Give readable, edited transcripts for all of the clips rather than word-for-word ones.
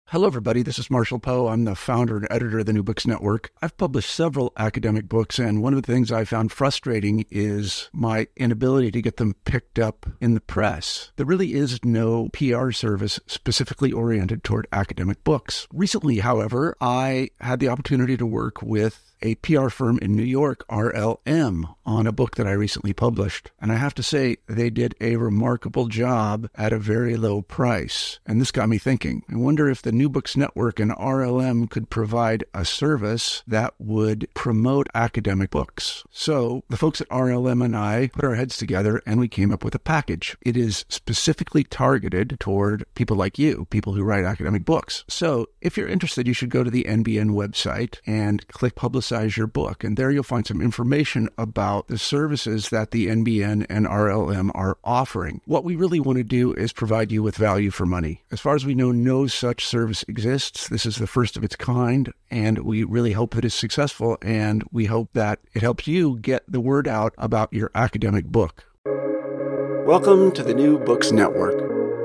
Hello, everybody. This is Marshall Poe. I'm the founder and editor of the New Books Network. I've published several academic books, and one of the things I found frustrating is my inability to get them picked up in the press. There really is no PR service specifically oriented toward academic books. Recently, however, I had the opportunity to work with a PR firm in New York, RLM, on a book that I recently published. And I have to say, they did a remarkable job at a very low price. And this got me thinking. I wonder if the New Books Network and RLM could provide a service that would promote academic books. So the folks at RLM and I put our heads together and we came up with a package. It is specifically targeted toward people like you, people who write academic books. So if you're interested, you should go to the NBN website and click Publicize Your Book. And there you'll find some information about the services that the NBN and RLM are offering. What we really want to do is provide you with value for money. As far as we know, no such service exists. This is the first of its kind, and we really hope that it's successful, and we hope that it helps you get the word out about your academic book. Welcome to the New Books Network.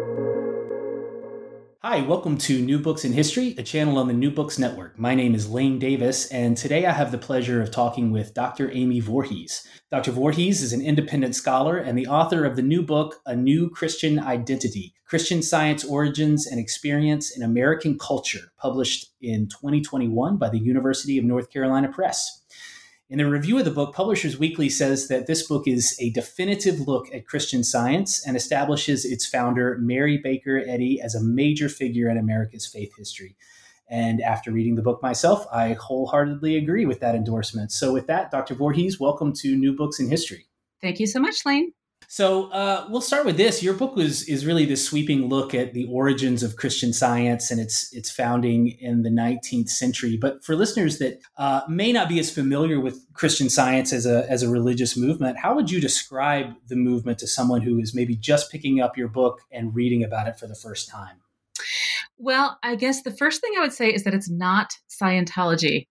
Hi, welcome to New Books in History, a channel on the New Books Network. My name is Lane Davis, and today I have the pleasure of talking with Dr. Amy Voorhees. Dr. Voorhees is an independent scholar and the author of the new book, A New Christian Identity, Christian Science Origins and Experience in American Culture, published in 2021 by the University of North Carolina Press. In the review of the book, Publishers Weekly says that this book is a definitive look at Christian Science and establishes its founder, Mary Baker Eddy, as a major figure in America's faith history. And after reading the book myself, I wholeheartedly agree with that endorsement. So with that, Dr. Voorhees, welcome to New Books in History. Thank you so much, Lane. So we'll start with this. Your book is really this sweeping look at the origins of Christian Science and its founding in the 19th century. But for listeners that may not be as familiar with Christian Science as a religious movement, how would you describe the movement to someone who is maybe just picking up your book and reading about it for the first time? Well, I guess the first thing I would say is that it's not Scientology.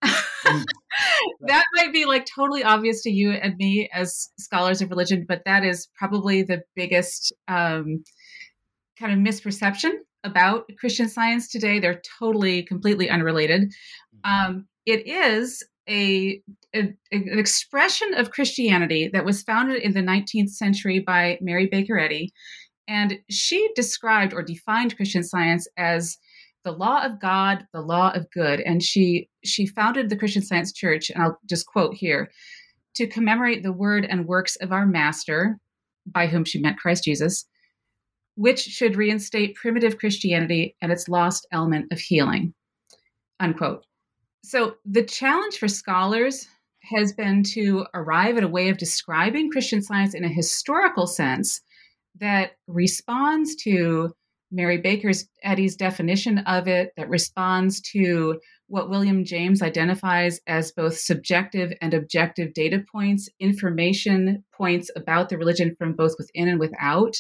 That might be like totally obvious to you and me as scholars of religion, but that is probably the biggest kind of misperception about Christian Science today. They're totally, completely unrelated. It is an expression of Christianity that was founded in the 19th century by Mary Baker Eddy. And she described or defined Christian Science as the law of God, the law of good. And she founded the Christian Science Church, and I'll just quote here, to commemorate the word and works of our Master, by whom she meant Christ Jesus, which should reinstate primitive Christianity and its lost element of healing, unquote. So the challenge for scholars has been to arrive at a way of describing Christian Science in a historical sense that responds to Mary Baker Eddy's definition of it, that responds to what William James identifies as both subjective and objective data points, information points about the religion from both within and without.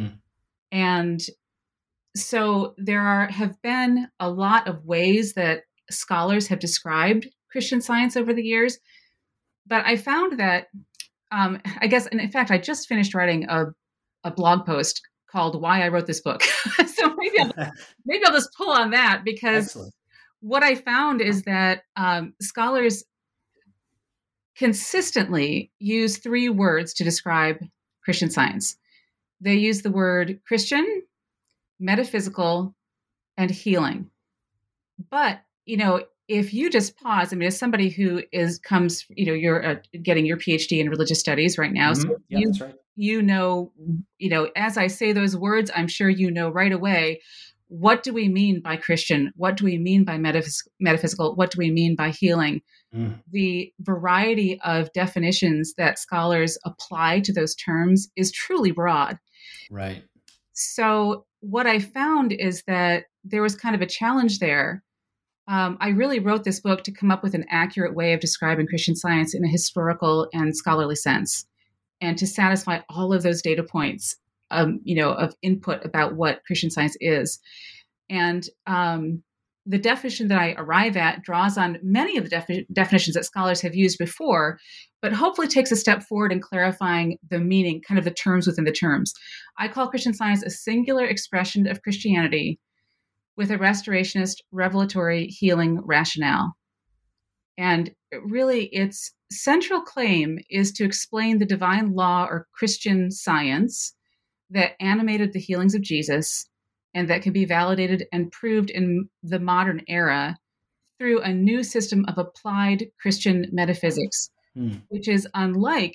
And so there have been a lot of ways that scholars have described Christian Science over the years. But I found that, I guess, and in fact, I just finished writing a blog post called Why I Wrote This Book. So maybe I'll just pull on that, because Excellent. What I found is that scholars consistently use three words to describe Christian Science. They use the word Christian, metaphysical, and healing. But, if you just pause, as somebody who comes, you're getting your PhD in religious studies right now. Mm-hmm. So yeah, that's right. As I say those words, I'm sure you know right away, what do we mean by Christian? What do we mean by metaphysical? What do we mean by healing? The variety of definitions that scholars apply to those terms is truly broad. Right. So what I found is that there was kind of a challenge there. I really wrote this book to come up with an accurate way of describing Christian Science in a historical and scholarly sense, and to satisfy all of those data points, of input about what Christian Science is. And the definition that I arrive at draws on many of the definitions that scholars have used before, but hopefully takes a step forward in clarifying the meaning, kind of the terms within the terms. I call Christian Science a singular expression of Christianity with a restorationist revelatory healing rationale. And really, its central claim is to explain the divine law or Christian science that animated the healings of Jesus and that can be validated and proved in the modern era through a new system of applied Christian metaphysics, which is unlike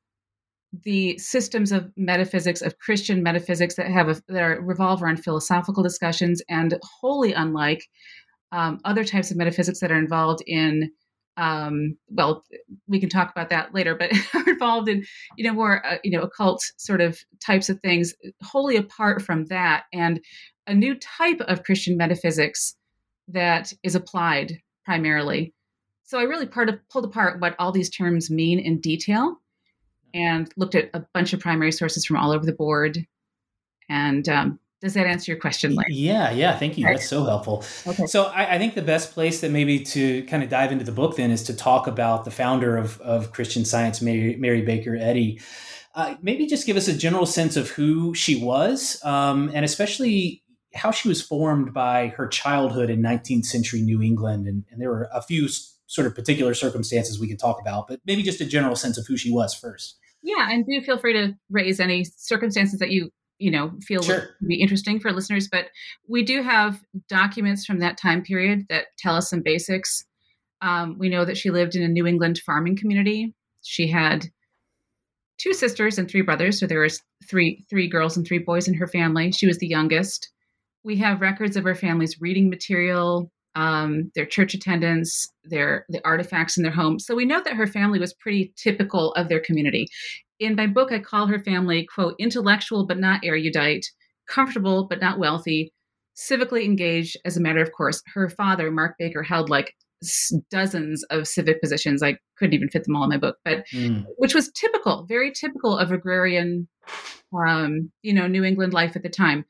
the systems of metaphysics, of Christian metaphysics that revolve around philosophical discussions, and wholly unlike other types of metaphysics that are involved in, well, we can talk about that later, but are involved in, more, occult sort of types of things, wholly apart from that, and a new type of Christian metaphysics that is applied primarily. So I really pulled apart what all these terms mean in detail and looked at a bunch of primary sources from all over the board. And does that answer your question, Lane? Yeah. Thank you. That's so helpful. Okay. So I think the best place that maybe to kind of dive into the book then is to talk about the founder of Christian Science, Mary Baker Eddy. Maybe just give us a general sense of who she was, and especially how she was formed by her childhood in 19th century New England. And there were a few sort of particular circumstances we could talk about, but maybe just a general sense of who she was first. Yeah, and do feel free to raise any circumstances that you feel would be interesting for listeners. But we do have documents from that time period that tell us some basics. We know that she lived in a New England farming community. She had 2 sisters and 3 brothers, so there was three girls and 3 boys in her family. She was the youngest. We have records of her family's reading material, their church attendance, the artifacts in their home. So we know that her family was pretty typical of their community. In my book, I call her family, quote, intellectual but not erudite, comfortable but not wealthy, civically engaged as a matter of course. Her father, Mark Baker, held like dozens of civic positions. I couldn't even fit them all in my book, but which was typical, very typical of agrarian, New England life at the time.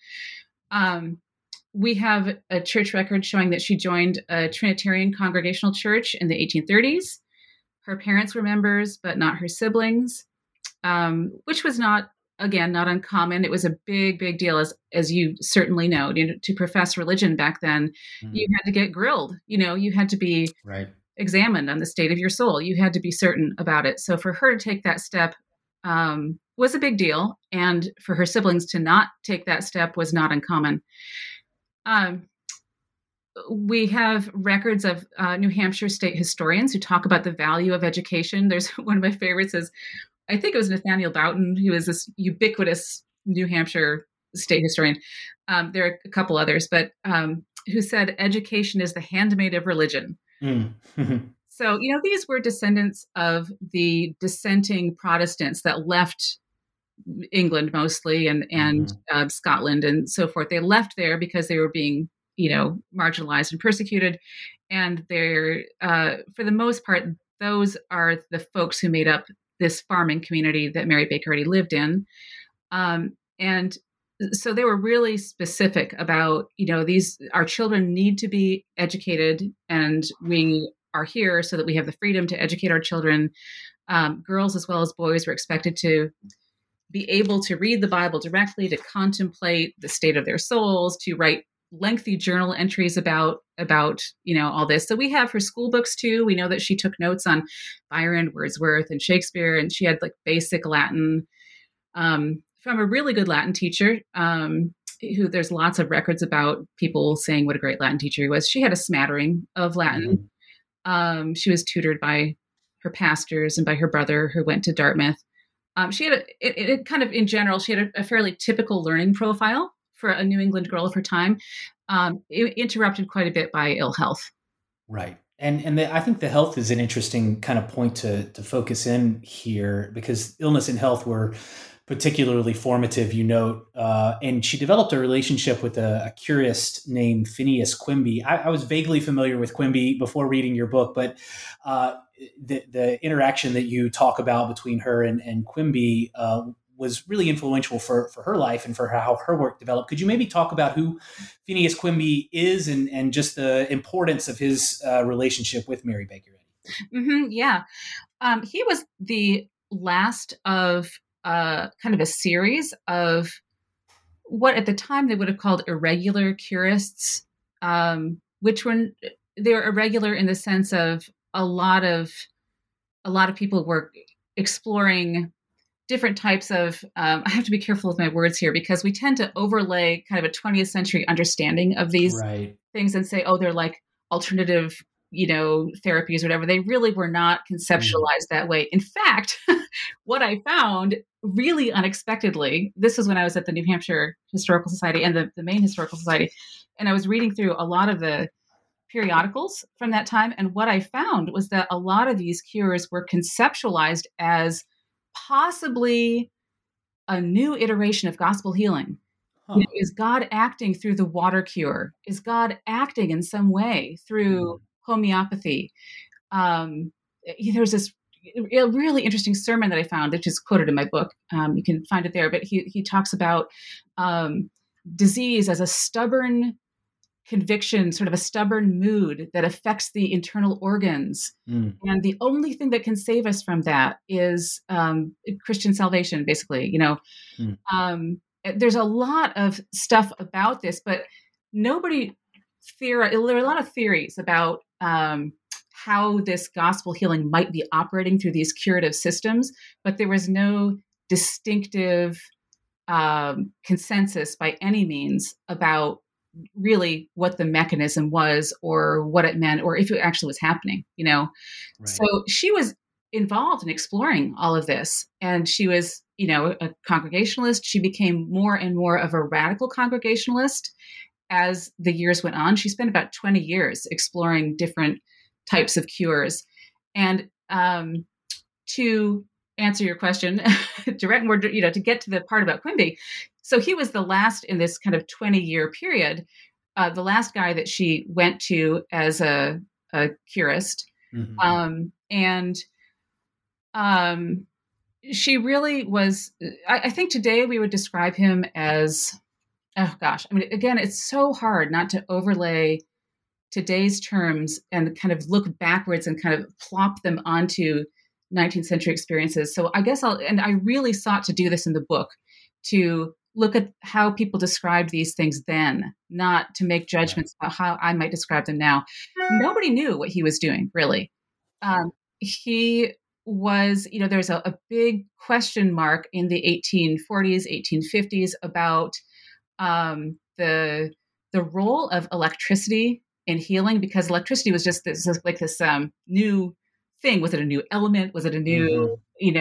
We have a church record showing that she joined a Trinitarian Congregational Church in the 1830s. Her parents were members, but not her siblings, which was not uncommon. It was a big, big deal, as you certainly know. To profess religion back then, you had to get grilled. You had to be examined on the state of your soul. You had to be certain about it. So for her to take that step was a big deal, and for her siblings to not take that step was not uncommon. We have records of New Hampshire state historians who talk about the value of education. There's one of my favorites is, I think it was Nathaniel Boughton, who is this ubiquitous New Hampshire state historian. There are a couple others, but who said education is the handmaid of religion. So, these were descendants of the dissenting Protestants that left England mostly and Scotland and so forth. They left there because they were being, marginalized and persecuted. And they're, for the most part, those are the folks who made up this farming community that Mary Baker Eddy lived in. And so they were really specific about, our children need to be educated, and we are here so that we have the freedom to educate our children. Girls as well as boys were expected to be able to read the Bible directly, to contemplate the state of their souls, to write lengthy journal entries about all this. So we have her school books too. We know that she took notes on Byron, Wordsworth, and Shakespeare, and she had like basic Latin from a really good Latin teacher, who there's lots of records about people saying what a great Latin teacher he was. She had a smattering of Latin. She was tutored by her pastors and by her brother, who went to Dartmouth. She had it kind of in general, she had a fairly typical learning profile for a New England girl of her time, interrupted quite a bit by ill health. Right. And I think the health is an interesting kind of point to focus in here, because illness and health were particularly formative, and she developed a relationship with a curist named Phineas Quimby. I was vaguely familiar with Quimby before reading your book, but the interaction that you talk about between her and Quimby was really influential for her life and for how her work developed. Could you maybe talk about who Phineas Quimby is and just the importance of his relationship with Mary Baker Eddy? Yeah. He was the last of kind of a series of what at the time they would have called irregular curists which were they were irregular in the sense of a lot of people were exploring different types of, I have to be careful with my words here because we tend to overlay kind of a 20th century understanding of these things and say, oh, they're like alternative, therapies or whatever. They really were not conceptualized that way. In fact, what I found really unexpectedly, this was when I was at the New Hampshire Historical Society and the Maine Historical Society, and I was reading through a lot of the periodicals from that time. And what I found was that a lot of these cures were conceptualized as possibly a new iteration of gospel healing. Is God acting through the water cure? Is God acting in some way through homeopathy? There's this really interesting sermon that I found, which is quoted in my book. You can find it there, but he talks about disease as a stubborn conviction, sort of a stubborn mood that affects the internal organs. And the only thing that can save us from that is Christian salvation, basically. There's a lot of stuff about this, but there are a lot of theories about how this gospel healing might be operating through these curative systems, but there was no distinctive consensus by any means about really what the mechanism was or what it meant or if it actually was happening, Right. So she was involved in exploring all of this, and she was, a Congregationalist. She became more and more of a radical Congregationalist as the years went on. She spent about 20 years exploring different types of cures. And to answer your question, to get to the part about Quimby, so he was the last in this kind of 20-year period, the last guy that she went to as a curist. She really was, I think today we would describe him as, oh gosh, I mean, again, it's so hard not to overlay today's terms and kind of look backwards and kind of plop them onto 19th century experiences. So I guess I really sought to do this in the book, to look at how people described these things then, not to make judgments about how I might describe them now. Nobody knew what he was doing, really. He was, there's a big question mark in the 1840s, 1850s about the role of electricity in healing, because electricity was just this new thing. Was it a new element? Was it a new,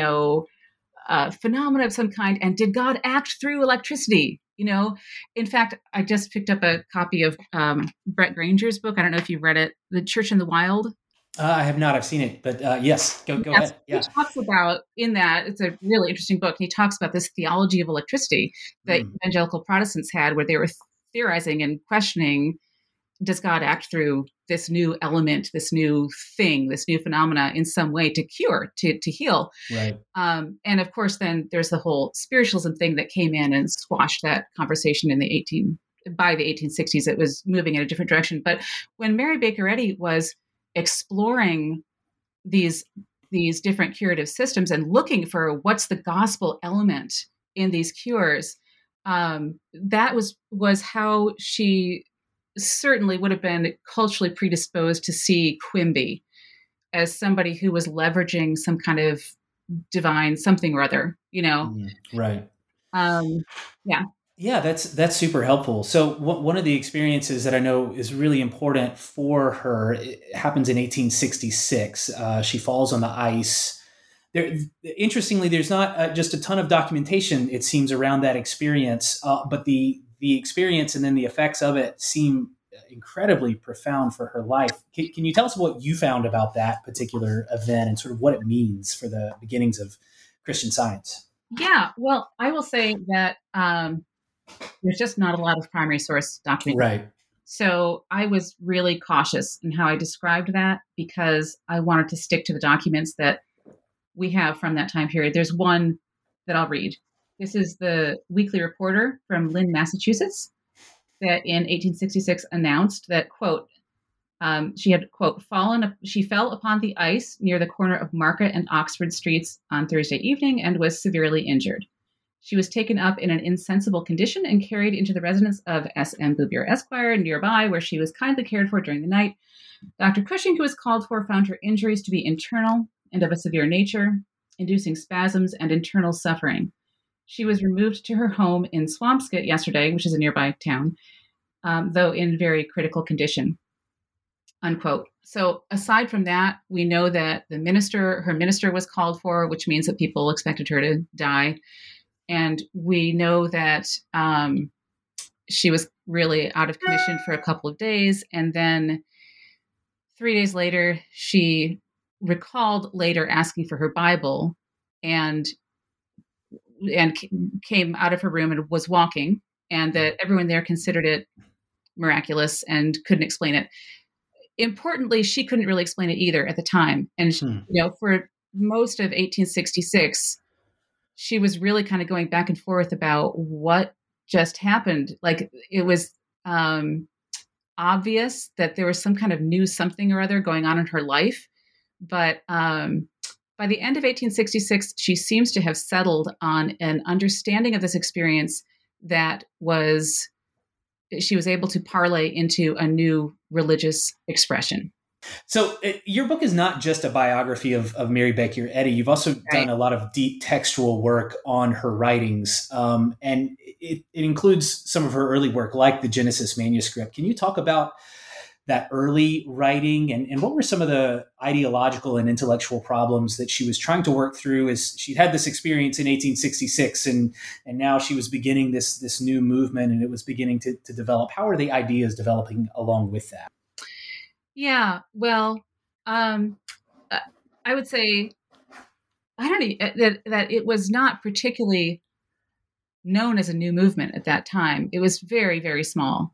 phenomena of some kind? And did God act through electricity? In fact, I just picked up a copy of Brett Granger's book. I don't know if you've read it, The Church in the Wild. I have not. I've seen it, but yes, go ahead. Yeah. He talks about in that, it's a really interesting book. And he talks about this theology of electricity that evangelical Protestants had, where they were theorizing and questioning, does God act through this new element, this new thing, this new phenomena in some way to cure, to heal? Right. And of course, then there's the whole spiritualism thing that came in and squashed that conversation by the 1860s. It was moving in a different direction. But when Mary Baker Eddy was exploring these different curative systems and looking for what's the gospel element in these cures, that was how she certainly would have been culturally predisposed to see Quimby as somebody who was leveraging some kind of divine something or other, Right. Yeah. Yeah, that's super helpful. So one of the experiences that I know is really important for her, it happens in 1866. She falls on the ice. Interestingly, there's not just a ton of documentation, it seems, around that experience, but the experience and then the effects of it seem incredibly profound for her life. Can you tell us what you found about that particular event and sort of what it means for the beginnings of Christian Science? Yeah, well, I will say that there's just not a lot of primary source documentation. Right. So I was really cautious in how I described that because I wanted to stick to the documents that we have from that time period. There's one that I'll read. This is the Weekly Reporter from Lynn, Massachusetts, that in 1866 announced that, quote, she had, quote, she fell upon the ice near the corner of Market and Oxford Streets on Thursday evening and was severely injured. She was taken up in an insensible condition and carried into the residence of S.M. Bouvier Esquire nearby, where she was kindly cared for during the night. Dr. Cushing, who was called for, found her injuries to be internal and of a severe nature, inducing spasms and internal suffering. She was removed to her home in Swampscott yesterday, which is a nearby town, though in very critical condition, unquote. So aside from that, we know that her minister was called for, which means that people expected her to die. And we know that she was really out of commission for a couple of days. And then 3 days later, she recalled later asking for her Bible and came out of her room and was walking, and that everyone there considered it miraculous and couldn't explain it. Importantly, she couldn't really explain it either at the time. And for most of 1866, she was really kind of going back and forth about what just happened. Like, it was obvious that there was some kind of new something or other going on in her life. But by the end of 1866, she seems to have settled on an understanding of this experience that she was able to parlay into a new religious expression. So your book is not just a biography of Mary Baker Eddy. You've also done a lot of deep textual work on her writings, and it includes some of her early work, like the Genesis manuscript. Can you talk about that early writing and what were some of the ideological and intellectual problems that she was trying to work through as she had this experience in 1866 and now she was beginning this new movement and it was beginning to develop? How are the ideas developing along with that? Yeah, well, I would say that it was not particularly known as a new movement at that time. It was very, very small.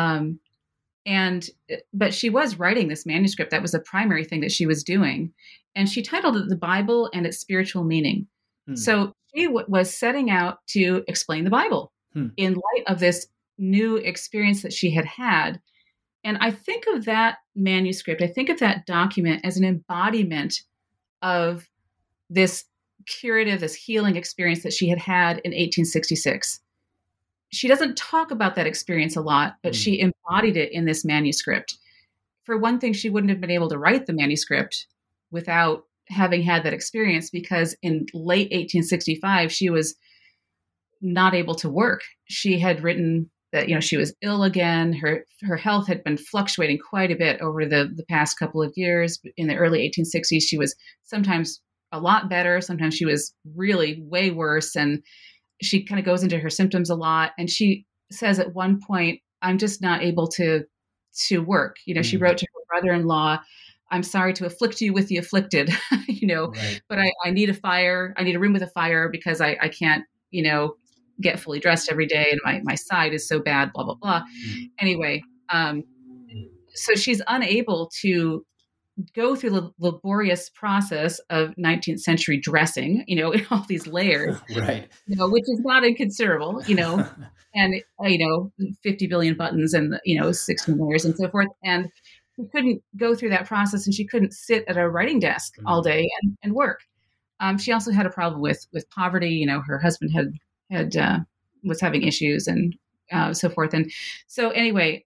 But she was writing this manuscript. That was the primary thing that she was doing. And she titled it The Bible and Its Spiritual Meaning. So she was setting out to explain the Bible in light of this new experience that she had had. And I think of that manuscript, I think of that document as an embodiment of this curative, this healing experience that she had had in 1866. She doesn't talk about that experience a lot, but she embodied it in this manuscript. For one thing, she wouldn't have been able to write the manuscript without having had that experience, because in late 1865, she was not able to work. She had written that, she was ill again. Her health had been fluctuating quite a bit over the past couple of years. In the early 1860s, she was sometimes a lot better. Sometimes she was really way worse. And she kind of goes into her symptoms a lot. And she says at one point, I'm just not able to work. She wrote to her brother-in-law, I'm sorry to afflict you with the afflicted, right. But I need a fire. I need a room with a fire because I can't, get fully dressed every day. And my side is so bad, blah, blah, blah. Anyway, so she's unable to go through the laborious process of 19th century dressing, in all these layers, right? Which is not inconsiderable, and 50 billion buttons and 16 layers and so forth. And she couldn't go through that process, and she couldn't sit at a writing desk all day and work. She also had a problem with poverty. Her husband was having issues and so forth. And so anyway,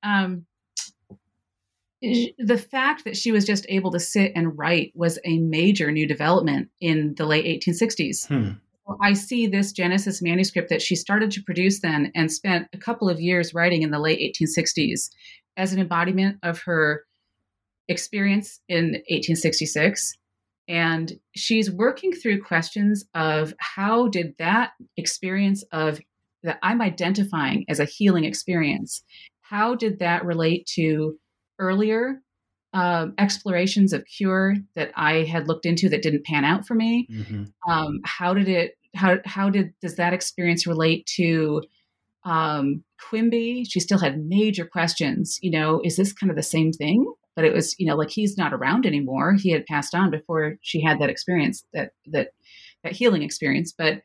the fact that she was just able to sit and write was a major new development in the late 1860s. Well, I see this Genesis manuscript that she started to produce then and spent a couple of years writing in the late 1860s as an embodiment of her experience in 1866. And she's working through questions of how did that experience of that I'm identifying as a healing experience, how did that relate to earlier explorations of cure that I had looked into that didn't pan out for me? Does that experience relate to Quimby? She still had major questions. Is this kind of the same thing? But it was, like he's not around anymore. He had passed on before she had that experience, that healing experience. But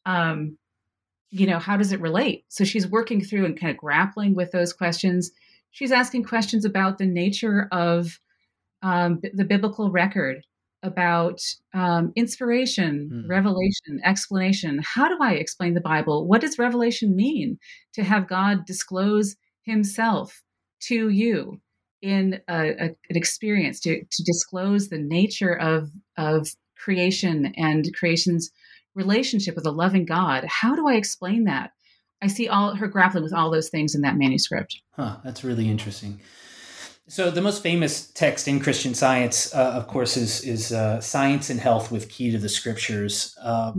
how does it relate? So she's working through and kind of grappling with those questions. She's asking questions about the nature of the biblical record about inspiration, revelation, explanation. How do I explain the Bible? What does revelation mean? To have God disclose himself to you in an experience, to disclose the nature of creation and creation's relationship with a loving God. How do I explain that? I see her grappling with all those things in that manuscript. That's really interesting. So the most famous text in Christian Science, of course, is Science and Health with Key to the Scriptures.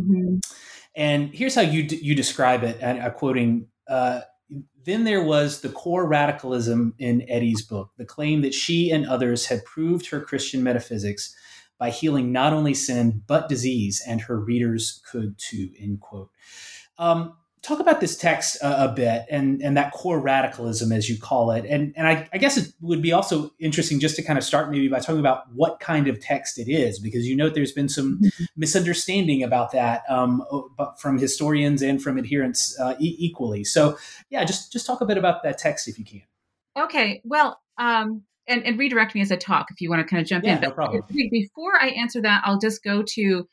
And here's how you describe it, and I'm quoting, then there was the core radicalism in Eddy's book, the claim that she and others had proved her Christian metaphysics by healing not only sin, but disease, and her readers could too, end quote. Talk about this text a bit and that core radicalism, as you call it. And I guess it would be also interesting just to kind of start maybe by talking about what kind of text it is, because you note there's been some misunderstanding about that from historians and from adherents equally. So yeah, just talk a bit about that text if you can. Okay, well, and redirect me as I talk if you want to kind of jump in. No problem. Before I answer that, I'll just go to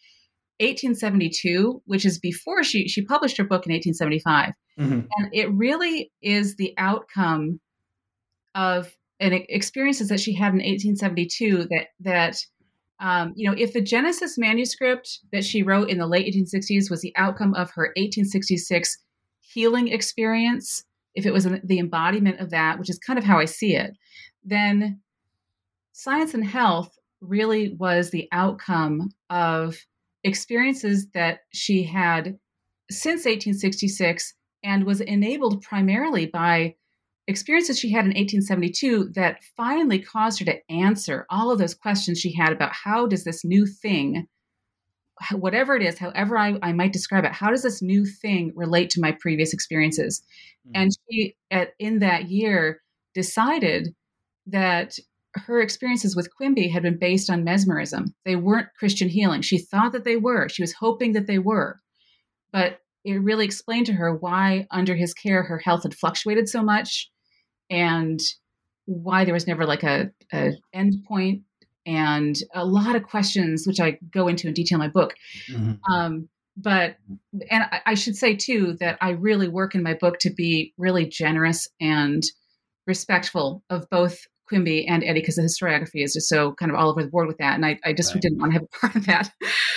1872, which is before she published her book in 1875. And it really is the outcome of experiences that she had in 1872 that if the Genesis manuscript that she wrote in the late 1860s was the outcome of her 1866 healing experience, if it was the embodiment of that, which is kind of how I see it, then Science and Health really was the outcome of experiences that she had since 1866 and was enabled primarily by experiences she had in 1872 that finally caused her to answer all of those questions she had about how does this new thing, whatever it is, however I might describe it, how does this new thing relate to my previous experiences? And she, in that year, decided that her experiences with Quimby had been based on mesmerism. They weren't Christian healing. She thought that they were. She was hoping that they were. But it really explained to her why, under his care, her health had fluctuated so much and why there was never like a end point, and a lot of questions, which I go into in detail in my book. But I should say, too, that I really work in my book to be really generous and respectful of both Quimby and Eddy, because the historiography is just so kind of all over the board with that. And I just didn't want to have a part of that.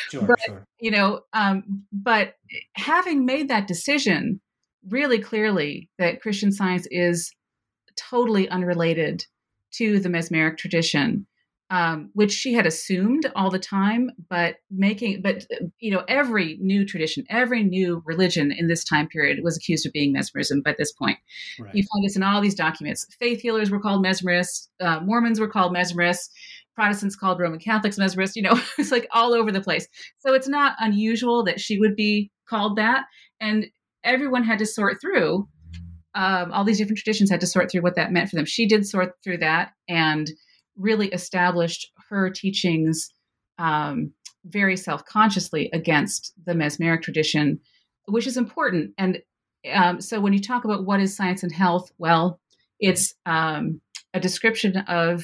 But having made that decision really clearly that Christian Science is totally unrelated to the mesmeric tradition, which she had assumed all the time, but every new tradition, every new religion in this time period was accused of being mesmerism by this point. Right. You find this in all these documents. Faith healers were called mesmerists. Mormons were called mesmerists. Protestants called Roman Catholics mesmerists. It's like all over the place. So it's not unusual that she would be called that. And everyone had to sort through, all these different traditions had to sort through what that meant for them. She did sort through that and really established her teachings very self-consciously against the mesmeric tradition, which is important. And so when you talk about what is Science and Health, well, it's a description of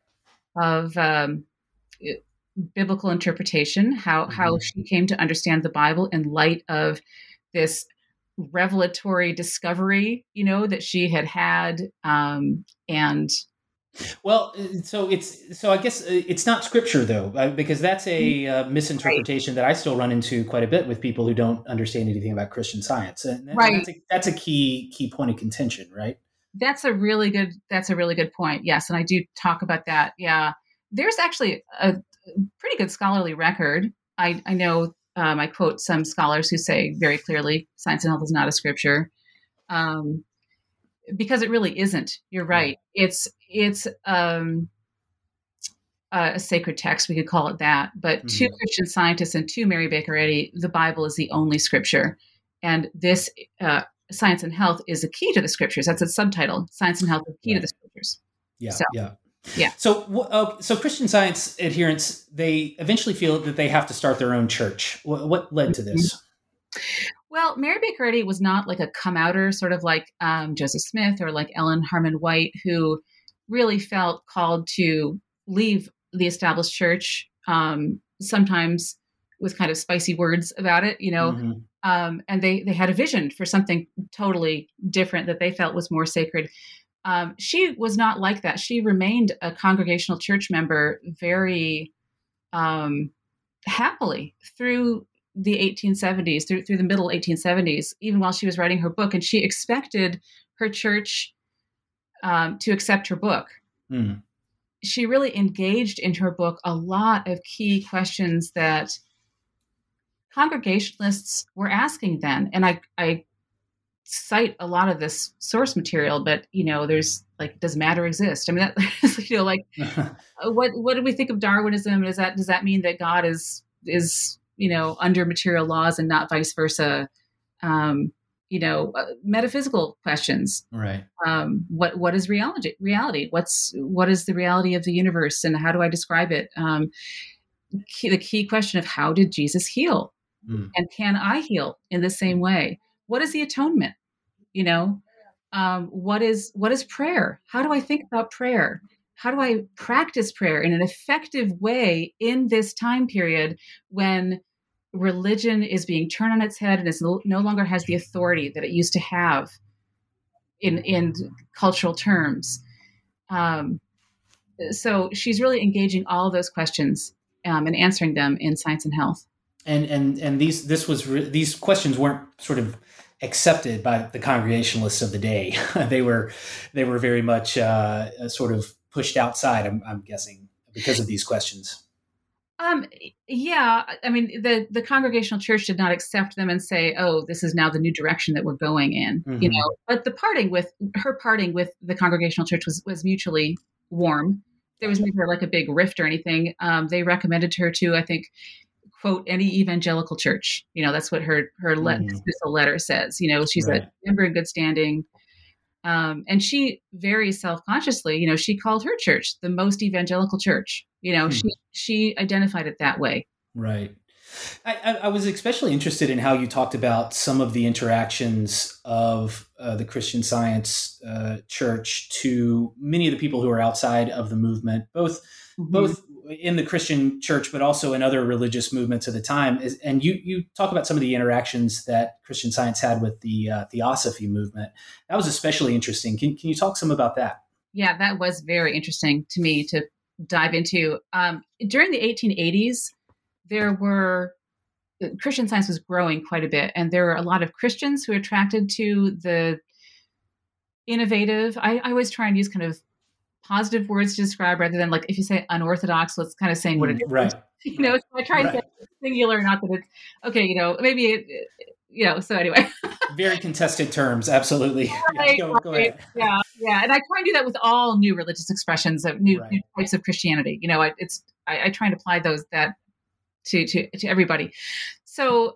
biblical interpretation, how she came to understand the Bible in light of this revelatory discovery, that she had, and well, so I guess it's not scripture though, because that's a misinterpretation that I still run into quite a bit with people who don't understand anything about Christian Science, and that's a key point of contention, right? That's a really good point. Yes, and I do talk about that. Yeah, there's actually a pretty good scholarly record. I know I quote some scholars who say very clearly Science and Health is not a scripture. Because it really isn't. You're right. It's a sacred text. We could call it that. But to Christian Scientists and to Mary Baker Eddy, the Bible is the only scripture. And this Science and Health is a key to the scriptures. That's its subtitle. Science and Health is key to the scriptures. Yeah. So Christian Science adherents, they eventually feel that they have to start their own church. What led to this? Well, Mary Baker Eddy was not like a come-outer, sort of like Joseph Smith or like Ellen Harmon White, who really felt called to leave the established church sometimes with kind of spicy words about it, and they had a vision for something totally different that they felt was more sacred. She was not like that. She remained a Congregational church member very happily through the 1870s, through the middle 1870s, even while she was writing her book. And she expected her church to accept her book. Mm. She really engaged in her book a lot of key questions that Congregationalists were asking then. And I cite a lot of this source material, but there's like, does matter exist? I mean, what do we think of Darwinism? Does that mean that God is under material laws and not vice versa? Metaphysical questions. Right. What is reality? What is the reality of the universe, and how do I describe it? The key question of how did Jesus heal? And can I heal in the same way? What is the atonement? What is prayer? How do I think about prayer? How do I practice prayer in an effective way in this time period when religion is being turned on its head and no longer has the authority that it used to have in cultural terms? So she's really engaging all of those questions and answering them in Science and Health. And these questions weren't sort of accepted by the Congregationalists of the day. They were very much sort of pushed outside, I'm guessing, because of these questions. Yeah, I mean, the Congregational Church did not accept them and say, "Oh, this is now the new direction that we're going in." Mm-hmm. But her parting with the Congregational Church was mutually warm. There was never like a big rift or anything. They recommended her to, I think, quote, any evangelical church. That's what her dismissal letter says. She's right. A member in good standing. And she very self-consciously, she called her church the most evangelical church. She identified it that way. Right. I was especially interested in how you talked about some of the interactions of the Christian Science church to many of the people who are outside of the movement, both in the Christian church, but also in other religious movements of the time. And you talk about some of the interactions that Christian Science had with the Theosophy movement. That was especially interesting. Can you talk some about that? Yeah, that was very interesting to me to dive into. During the 1880s, Christian Science was growing quite a bit, and there were a lot of Christians who were attracted to the innovative. I always try and use kind of positive words to describe rather than like if you say unorthodox, let's kind of saying what it is. Right. I try and say singular, not that it's okay. Maybe So anyway, very contested terms. Absolutely. Right, go ahead. Yeah. And I try and do that with all new religious expressions of new types of Christianity. I try and apply that to everybody. So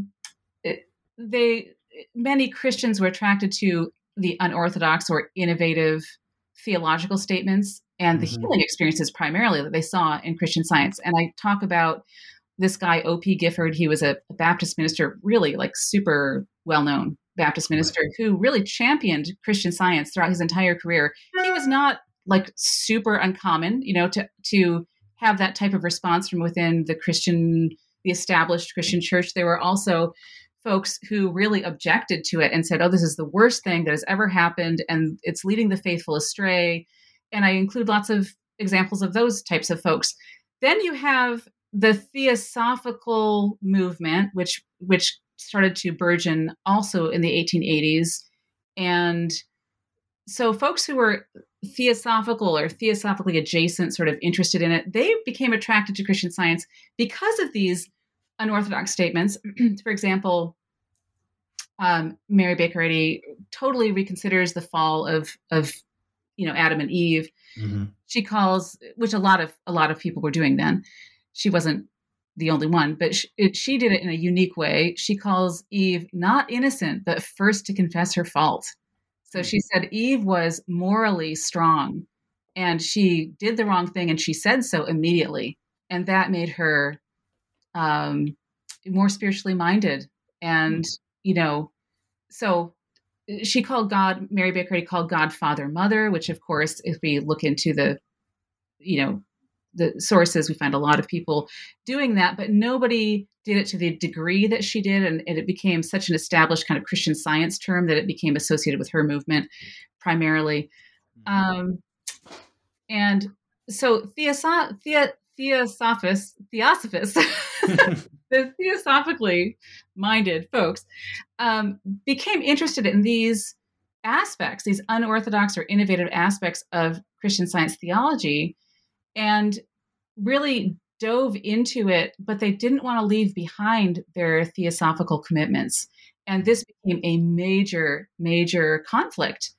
many Christians were attracted to the unorthodox or innovative theological statements and the healing experiences primarily that they saw in Christian Science. And I talk about this guy, O.P. Gifford. He was a Baptist minister, really like super well-known Baptist minister who really championed Christian Science throughout his entire career. He was not like super uncommon, to have that type of response from within the established Christian church. There were also folks who really objected to it and said, "Oh, this is the worst thing that has ever happened, and it's leading the faithful astray." And I include lots of examples of those types of folks. Then you have the Theosophical movement, which started to burgeon also in the 1880s. And so folks who were theosophical or theosophically adjacent, sort of interested in it, they became attracted to Christian Science because of these unorthodox statements. For example, Mary Baker Eddy totally reconsiders the fall of Adam and Eve. Mm-hmm. She calls, which a lot of people were doing then. She wasn't the only one, but she did it in a unique way. She calls Eve not innocent, but first to confess her fault. So she said Eve was morally strong and she did the wrong thing and she said so immediately. And that made her more spiritually minded. And, so she called God, Mary Baker Eddy called God Father, Mother, which of course, if we look into the the sources, we find a lot of people doing that, but nobody did it to the degree that she did. And it became such an established kind of Christian Science term that it became associated with her movement primarily. And so Theosophists, the theosophically minded folks became interested in these aspects, these unorthodox or innovative aspects of Christian Science theology, and really dove into it, but they didn't want to leave behind their theosophical commitments. And this became a major, major conflict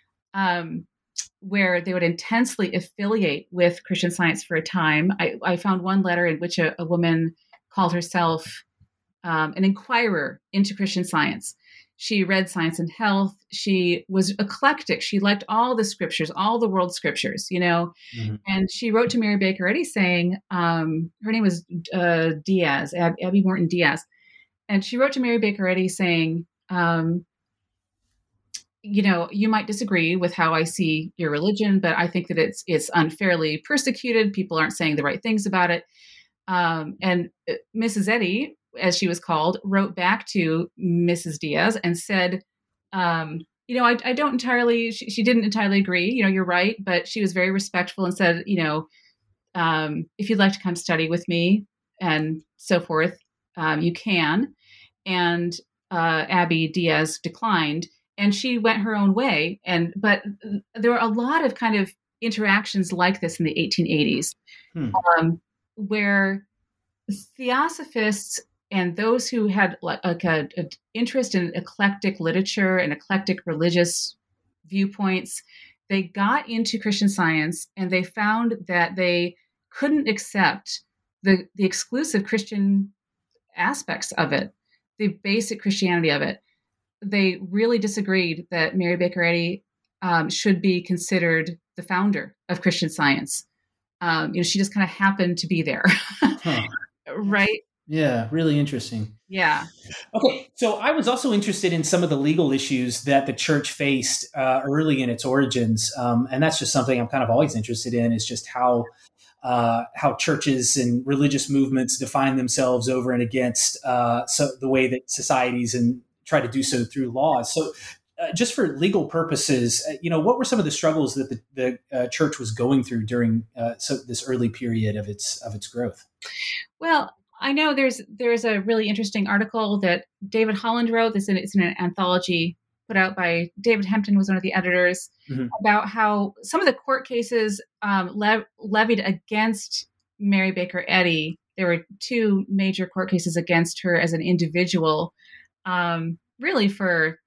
where they would intensely affiliate with Christian Science for a time. I found one letter in which a woman called herself an inquirer into Christian Science. She read Science and Health. She was eclectic. She liked all the scriptures, all the world scriptures, And she wrote to Mary Baker Eddy saying, her name was Diaz, Abby Morton Diaz. And she wrote to Mary Baker Eddy saying, you might disagree with how I see your religion, but I think that it's unfairly persecuted. People aren't saying the right things about it. And Mrs. Eddy, as she was called, wrote back to Mrs. Diaz and said, I don't entirely, she didn't entirely agree, you're right, but she was very respectful and said, if you'd like to come study with me and so forth, you can. And Abby Diaz declined, and she went her own way. But there were a lot of kind of interactions like this in the 1880s, where theosophists and those who had an interest in eclectic literature and eclectic religious viewpoints, they got into Christian Science, and they found that they couldn't accept the exclusive Christian aspects of it, the basic Christianity of it. They really disagreed that Mary Baker Eddy should be considered the founder of Christian Science. She just kind of happened to be there. Right? Yeah, really interesting. Yeah. Okay, so I was also interested in some of the legal issues that the church faced early in its origins, and that's just something I'm kind of always interested in, is just how churches and religious movements define themselves over and against the way that societies and try to do so through laws. So just for legal purposes, what were some of the struggles that the church was going through during this early period of its growth? Well, I know there's a really interesting article that David Holland wrote. It's in an anthology put out by David Hempton, was one of the editors, about how some of the court cases levied against Mary Baker Eddy. There were two major court cases against her as an individual, really for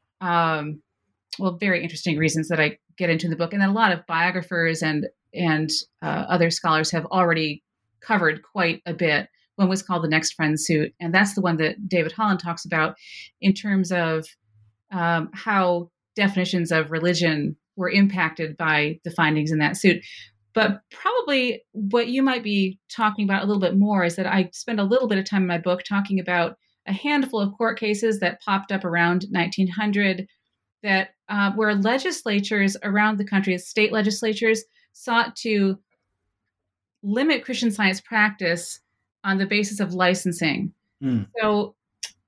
very interesting reasons that I get into in the book, and then a lot of biographers and other scholars have already covered quite a bit. One was called the Next Friend suit, and that's the one that David Holland talks about in terms of how definitions of religion were impacted by the findings in that suit. But probably what you might be talking about a little bit more is that I spend a little bit of time in my book talking about a handful of court cases that popped up around 1900 that where legislatures around the country, state legislatures, sought to limit Christian Science practice on the basis of licensing. So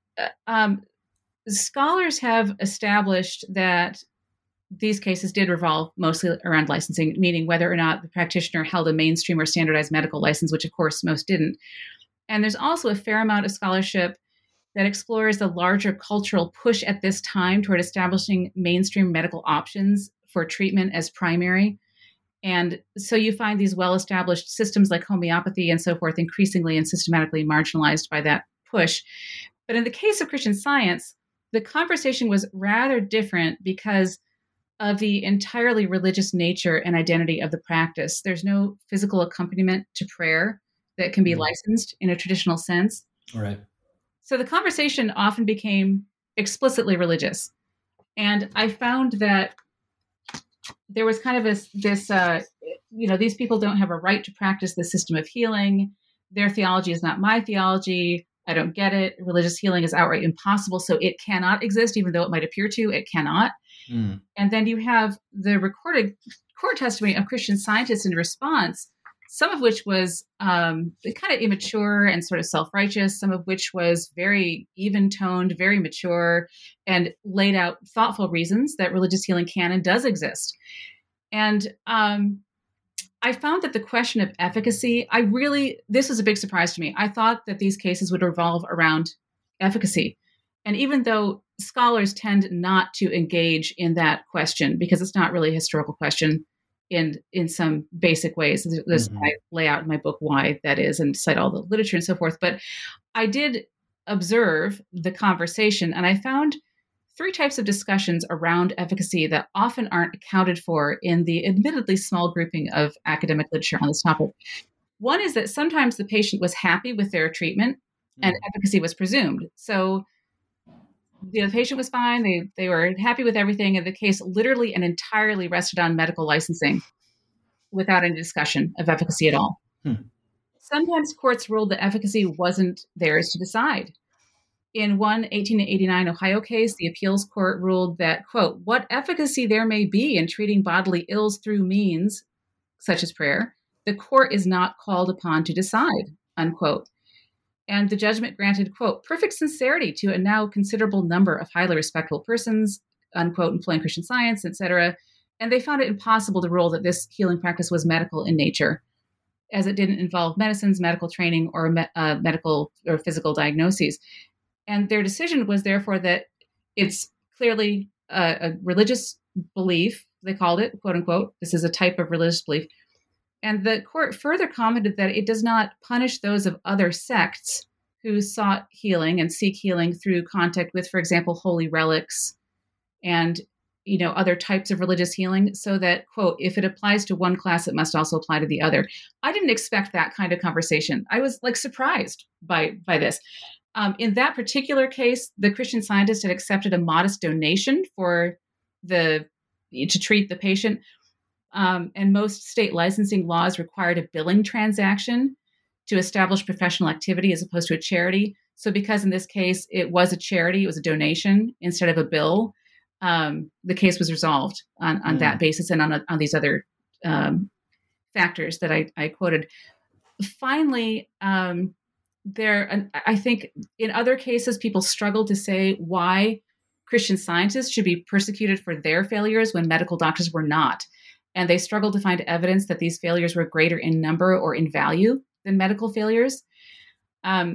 scholars have established that these cases did revolve mostly around licensing, meaning whether or not the practitioner held a mainstream or standardized medical license, which of course most didn't. And there's also a fair amount of scholarship that explores the larger cultural push at this time toward establishing mainstream medical options for treatment as primary. And so you find these well-established systems like homeopathy and so forth increasingly and systematically marginalized by that push. But in the case of Christian Science, the conversation was rather different because of the entirely religious nature and identity of the practice. There's no physical accompaniment to prayer that can be licensed in a traditional sense. Right. So the conversation often became explicitly religious. And I found that there was kind of this these people don't have a right to practice the system of healing. Their theology is not my theology. I don't get it. Religious healing is outright impossible. So it cannot exist, even though it might appear to, it cannot. And then you have the recorded court testimony of Christian Scientists in response some of which was kind of immature and sort of self-righteous, some of which was very even-toned, very mature, and laid out thoughtful reasons that religious healing can and does exist. And I found that the question of efficacy, this was a big surprise to me. I thought that these cases would revolve around efficacy. And even though scholars tend not to engage in that question because it's not really a historical question in some basic ways, I lay out in my book why that is and cite all the literature and so forth. But I did observe the conversation, and I found three types of discussions around efficacy that often aren't accounted for in the admittedly small grouping of academic literature on this topic. One is that sometimes the patient was happy with their treatment and efficacy was presumed. So the patient was fine. They were happy with everything. And the case literally and entirely rested on medical licensing without any discussion of efficacy at all. Sometimes courts ruled that efficacy wasn't theirs to decide. In one 1889 Ohio case, the appeals court ruled that, quote, what efficacy there may be in treating bodily ills through means, such as prayer, the court is not called upon to decide, unquote. And the judgment granted, quote, perfect sincerity to a now considerable number of highly respectable persons, unquote, employing Christian Science, etc. And they found it impossible to rule that this healing practice was medical in nature, as it didn't involve medicines, medical training, or medical or physical diagnoses. And their decision was therefore that it's clearly a religious belief, they called it, quote unquote. This is a type of religious belief. And the court further commented that it does not punish those of other sects who sought healing and seek healing through contact with, for example, holy relics and, other types of religious healing, so that, quote, if it applies to one class, it must also apply to the other. I didn't expect that kind of conversation. I was surprised by this. In that particular case, the Christian Scientist had accepted a modest donation to treat the patient. And most state licensing laws required a billing transaction to establish professional activity as opposed to a charity. So because in this case, it was a charity, it was a donation instead of a bill, the case was resolved on that basis and on these other factors that I quoted. Finally, I think in other cases, people struggle to say why Christian Scientists should be persecuted for their failures when medical doctors were not. And they struggled to find evidence that these failures were greater in number or in value than medical failures. I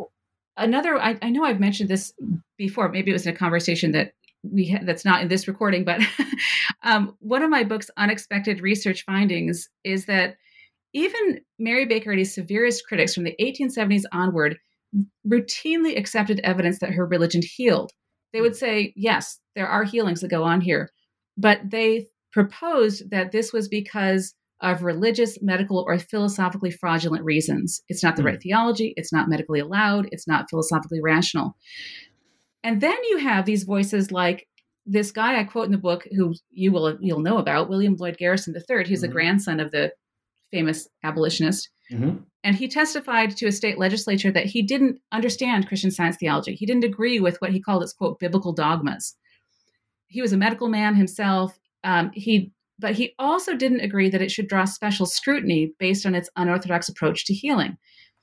know I've mentioned this before, maybe it was in a conversation that that's not in this recording, but one of my book's unexpected research findings is that even Mary Baker Eddy's severest critics from the 1870s onward routinely accepted evidence that her religion healed. They would say, yes, there are healings that go on here, but they proposed that this was because of religious, medical, or philosophically fraudulent reasons. It's not the right theology. It's not medically allowed. It's not philosophically rational. And then you have these voices like this guy I quote in the book, who you'll know about, William Lloyd Garrison III. He's the grandson of the famous abolitionist. And he testified to a state legislature that he didn't understand Christian Science theology. He didn't agree with what he called its, quote, biblical dogmas. He was a medical man himself. But he also didn't agree that it should draw special scrutiny based on its unorthodox approach to healing.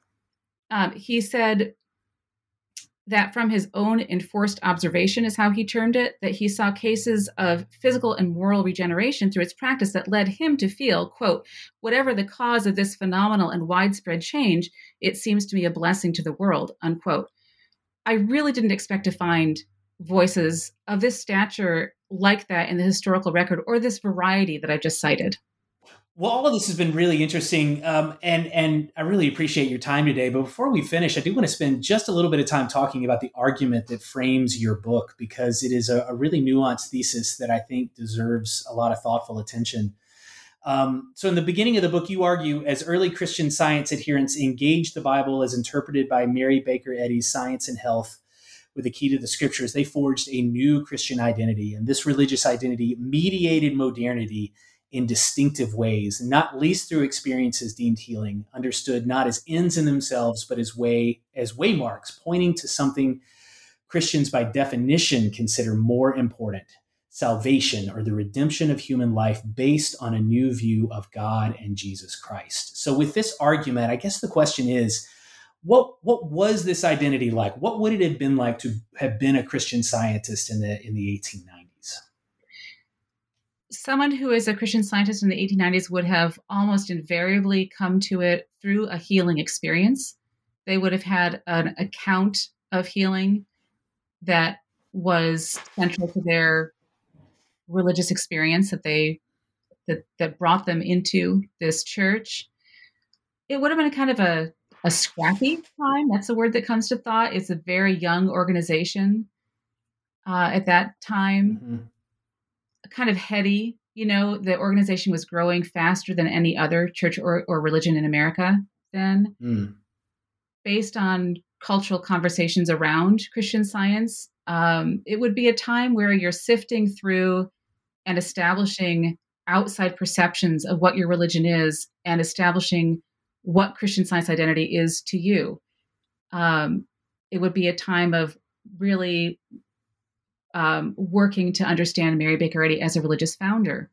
He said that from his own enforced observation, is how he termed it, that he saw cases of physical and moral regeneration through its practice that led him to feel, quote, whatever the cause of this phenomenal and widespread change, it seems to me a blessing to the world, unquote. I really didn't expect to find voices of this stature like that in the historical record, or this variety that I just cited. Well, all of this has been really interesting, and I really appreciate your time today. But before we finish, I do want to spend just a little bit of time talking about the argument that frames your book, because it is a really nuanced thesis that I think deserves a lot of thoughtful attention. So in the beginning of the book, you argue, as early Christian Science adherents engaged the Bible as interpreted by Mary Baker Eddy's Science and Health with the key to the scriptures, they forged a new Christian identity. And this religious identity mediated modernity in distinctive ways, not least through experiences deemed healing, understood not as ends in themselves, but as waymarks, pointing to something Christians by definition consider more important, salvation or the redemption of human life based on a new view of God and Jesus Christ. So with this argument, I guess the question is, what was this identity like? What would it have been like to have been a Christian Scientist in the 1890s? Someone who is a Christian Scientist in the 1890s would have almost invariably come to it through a healing experience. They would have had an account of healing that was central to their religious experience that brought them into this church. It would have been a kind of a scrappy time. That's the word that comes to thought. It's a very young organization at that time, kind of heady. The organization was growing faster than any other church or religion in America then. Based on cultural conversations around Christian Science, it would be a time where you're sifting through and establishing outside perceptions of what your religion is and establishing what Christian Science identity is to you. It would be a time of really working to understand Mary Baker Eddy as a religious founder.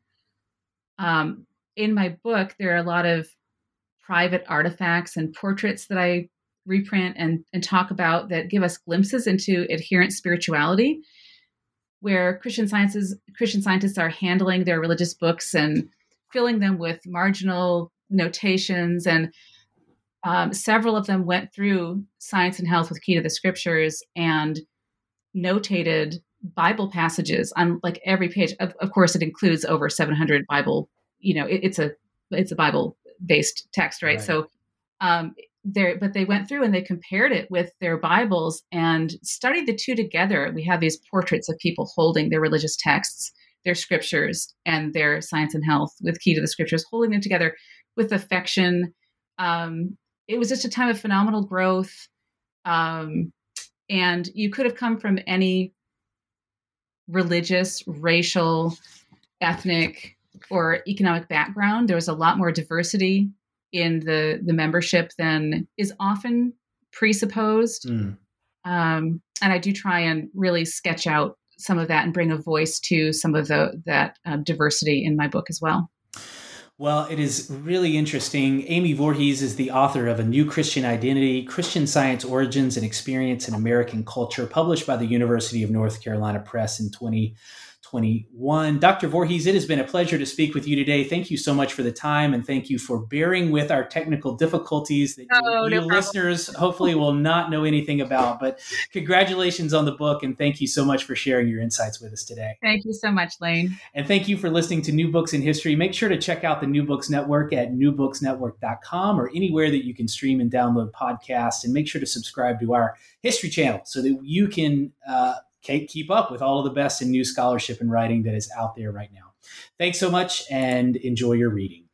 In my book, there are a lot of private artifacts and portraits that I reprint and talk about that give us glimpses into adherent spirituality, where Christian scientists are handling their religious books and filling them with marginal notations. And several of them went through Science and Health with Key to the Scriptures and notated Bible passages on like every page. Of course, it includes over 700 Bible. It's a Bible-based text, right? So, but they went through and they compared it with their Bibles and studied the two together. We have these portraits of people holding their religious texts, their scriptures, and their Science and Health with Key to the Scriptures, holding them together with affection. It was just a time of phenomenal growth. And you could have come from any religious, racial, ethnic, or economic background. There was a lot more diversity in the membership than is often presupposed. And I do try and really sketch out some of that and bring a voice to some of that diversity in my book as well. Well, it is really interesting. Amy Voorhees is the author of A New Christian Identity, Christian Science Origins and Experience in American Culture, published by the University of North Carolina Press in 2021. Dr. Voorhees, it has been a pleasure to speak with you today. Thank you so much for the time, and thank you for bearing with our technical difficulties that you listeners hopefully will not know anything about. But congratulations on the book, and thank you so much for sharing your insights with us today. Thank you so much, Lane. And thank you for listening to New Books in History. Make sure to check out the New Books Network at newbooksnetwork.com or anywhere that you can stream and download podcasts. And make sure to subscribe to our history channel so that you can keep up with all of the best in new scholarship and writing that is out there right now. Thanks so much and enjoy your reading.